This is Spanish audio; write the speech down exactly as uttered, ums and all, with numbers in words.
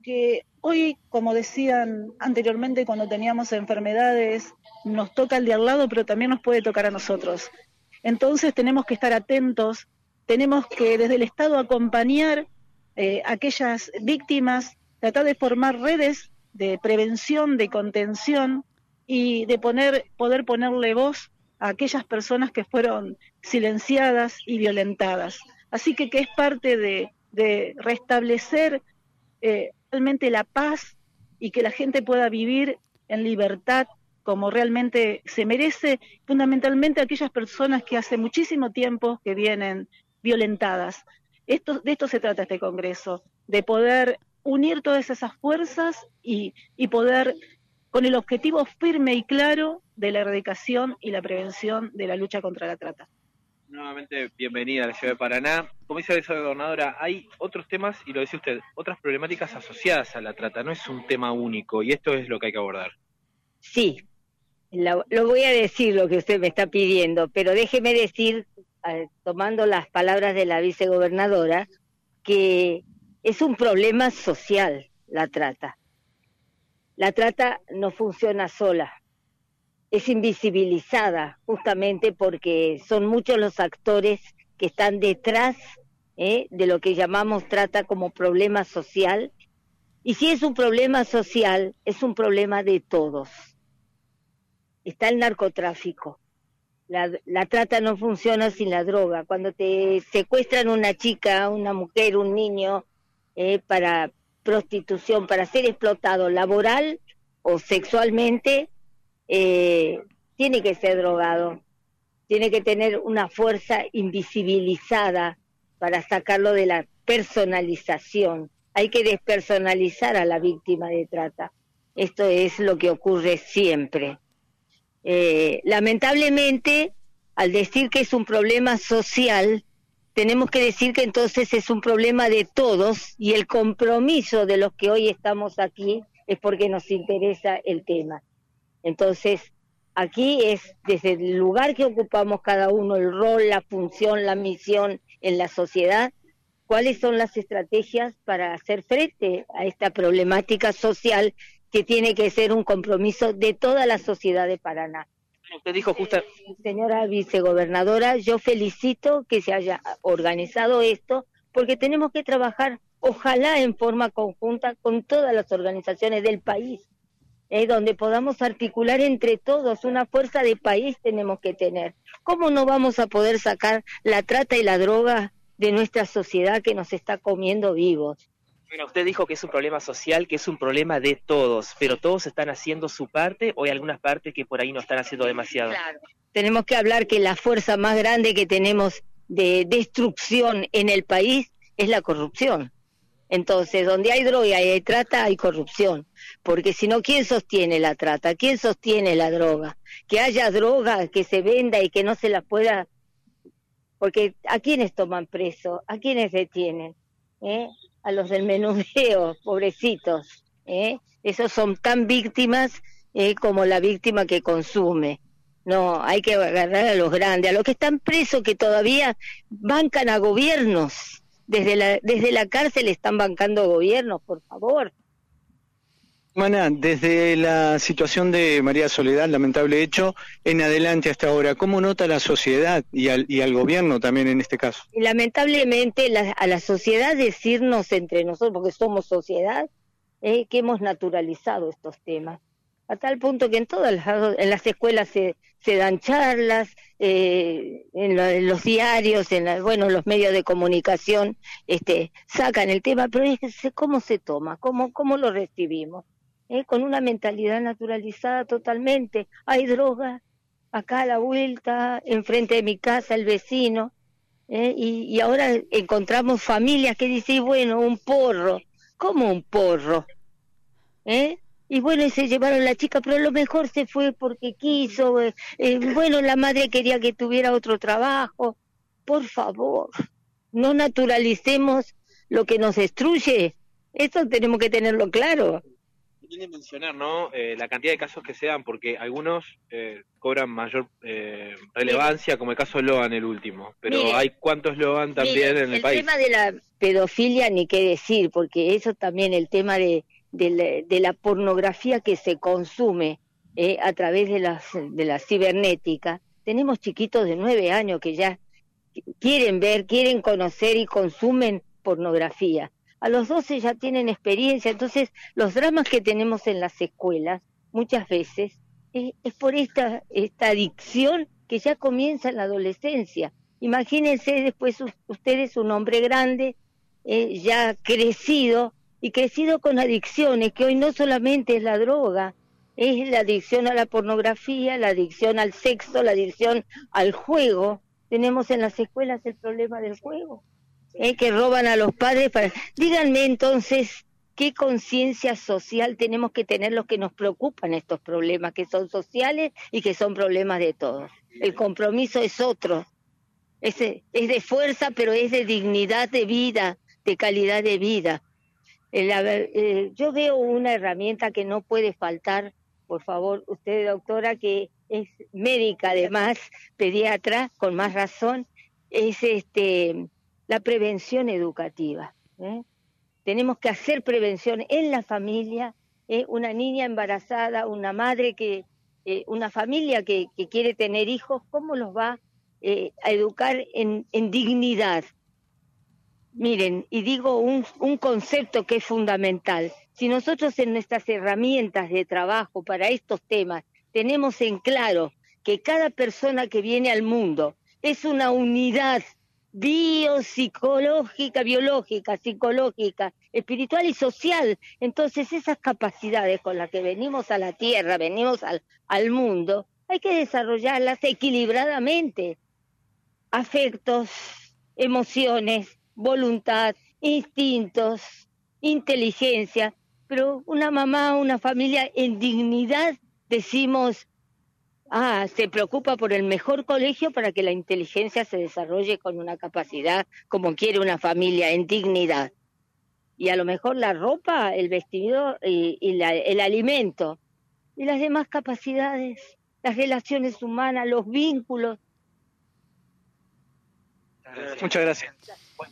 porque hoy, como decían anteriormente, cuando teníamos enfermedades, nos toca el de al lado, pero también nos puede tocar a nosotros. Entonces tenemos que estar atentos, tenemos que desde el Estado acompañar eh, a aquellas víctimas, tratar de formar redes de prevención, de contención y de poner, poder ponerle voz a aquellas personas que fueron silenciadas y violentadas. Así que que es parte de, de restablecer eh, realmente la paz y que la gente pueda vivir en libertad como realmente se merece, fundamentalmente aquellas personas que hace muchísimo tiempo que vienen violentadas. Esto, de esto se trata este Congreso, de poder unir todas esas fuerzas y, y poder, con el objetivo firme y claro de la erradicación y la prevención de la lucha contra la trata. Nuevamente, bienvenida a la ciudad de Paraná. Como dice la vicegobernadora, hay otros temas, y lo decía usted, otras problemáticas asociadas a la trata, no es un tema único, y esto es lo que hay que abordar. Sí, lo, lo voy a decir lo que usted me está pidiendo, pero déjeme decir, eh, tomando las palabras de la vicegobernadora, que es un problema social la trata. La trata no funciona sola, es invisibilizada justamente porque son muchos los actores que están detrás eh, de lo que llamamos trata como problema social, y si es un problema social, es un problema de todos. Está el narcotráfico. La, la trata no funciona sin la droga. Cuando te secuestran una chica, una mujer, un niño, eh, para prostitución, para ser explotado laboral o sexualmente, eh, tiene que ser drogado. Tiene que tener una fuerza invisibilizada para sacarlo de la personalización. Hay que despersonalizar a la víctima de trata. Esto es lo que ocurre siempre. Eh, lamentablemente, al decir que es un problema social, tenemos que decir que entonces es un problema de todos, y el compromiso de los que hoy estamos aquí es porque nos interesa el tema. Entonces, aquí es desde el lugar que ocupamos cada uno, el rol, la función, la misión en la sociedad, cuáles son las estrategias para hacer frente a esta problemática social que tiene que ser un compromiso de toda la sociedad de Paraná. Usted dijo justo... Señora vicegobernadora, yo felicito que se haya organizado esto, porque tenemos que trabajar, ojalá en forma conjunta, con todas las organizaciones del país, eh, donde podamos articular entre todos, una fuerza de país tenemos que tener. ¿Cómo no vamos a poder sacar la trata y la droga de nuestra sociedad que nos está comiendo vivos? Bueno, usted dijo que es un problema social, que es un problema de todos, pero ¿todos están haciendo su parte o hay algunas partes que por ahí no están haciendo demasiado? Claro. Tenemos que hablar que la fuerza más grande que tenemos de destrucción en el país es la corrupción. Entonces, donde hay droga y hay trata, hay corrupción. Porque si no, ¿quién sostiene la trata? ¿Quién sostiene la droga? Que haya droga, que se venda y que no se la pueda... Porque ¿a quiénes toman preso? ¿A quiénes detienen? ¿Eh? A los del menudeo, pobrecitos, ¿eh? Esos son tan víctimas eh, como la víctima que consume. No, hay que agarrar a los grandes, a los que están presos, que todavía bancan a gobiernos, desde la, desde la cárcel están bancando gobiernos, por favor. Mana, desde la situación de María Soledad, lamentable hecho, en adelante hasta ahora, ¿cómo nota la sociedad y al, y al gobierno también en este caso? Y lamentablemente la, a la sociedad decirnos entre nosotros, porque somos sociedad, eh, que hemos naturalizado estos temas, a tal punto que en todas las, en las escuelas se, se dan charlas, eh, en, lo, en los diarios, en la, bueno, los medios de comunicación, este, sacan el tema, pero es que ¿cómo se toma? ¿Cómo, cómo lo recibimos? Eh, con una mentalidad naturalizada totalmente. Hay droga acá a la vuelta, enfrente de mi casa, el vecino, eh, y, y ahora encontramos familias que dicen, bueno, un porro. ¿Cómo un porro? ¿Eh? Y bueno, y se llevaron la chica, pero a lo mejor se fue porque quiso, eh, eh, bueno, la madre quería que tuviera otro trabajo. Por favor, no naturalicemos lo que nos destruye. Eso tenemos que tenerlo claro. también de mencionar, ¿no? Eh, la cantidad de casos que se dan, porque algunos eh, cobran mayor eh, relevancia, como el caso de Logan, el último. Pero Mire, hay cuántos Logan también mire, en el, el país. tema de la pedofilia ni qué decir, porque eso también, el tema de, de, la, de la pornografía que se consume eh, a través de, las, de la cibernética. Tenemos chiquitos de nueve años que ya quieren ver, quieren conocer y consumen pornografía. A los doce ya tienen experiencia, entonces los dramas que tenemos en las escuelas muchas veces es, es por esta, esta adicción que ya comienza en la adolescencia. Imagínense después ustedes un hombre grande, eh, ya crecido, y crecido con adicciones, que hoy no solamente es la droga, es la adicción a la pornografía, la adicción al sexo, la adicción al juego. Tenemos en las escuelas el problema del juego. Eh, que roban a los padres para... Díganme entonces, ¿qué conciencia social tenemos que tener los que nos preocupan estos problemas, que son sociales y que son problemas de todos? El compromiso es otro, es, es de fuerza, pero es de dignidad de vida, de calidad de vida. El, eh, yo veo una herramienta que no puede faltar, por favor, usted, doctora, que es médica además, pediatra, con más razón, es este... la prevención educativa. ¿eh? Tenemos que hacer prevención en la familia, ¿eh? una niña embarazada, una madre que, eh, una familia que, que quiere tener hijos, ¿cómo los va eh, a educar en, en dignidad? Miren, y digo un, un concepto que es fundamental. Si nosotros en nuestras herramientas de trabajo para estos temas tenemos en claro que cada persona que viene al mundo es una unidad biopsicológica, biológica, psicológica, espiritual y social. Entonces esas capacidades con las que venimos a la tierra, venimos al, al mundo, hay que desarrollarlas equilibradamente. Afectos, emociones, voluntad, instintos, inteligencia, pero una mamá, una familia en dignidad, decimos, ah, se preocupa por el mejor colegio para que la inteligencia se desarrolle con una capacidad como quiere una familia, en dignidad. Y a lo mejor la ropa, el vestido y, y la, el alimento. Y las demás capacidades, las relaciones humanas, los vínculos. Muchas gracias.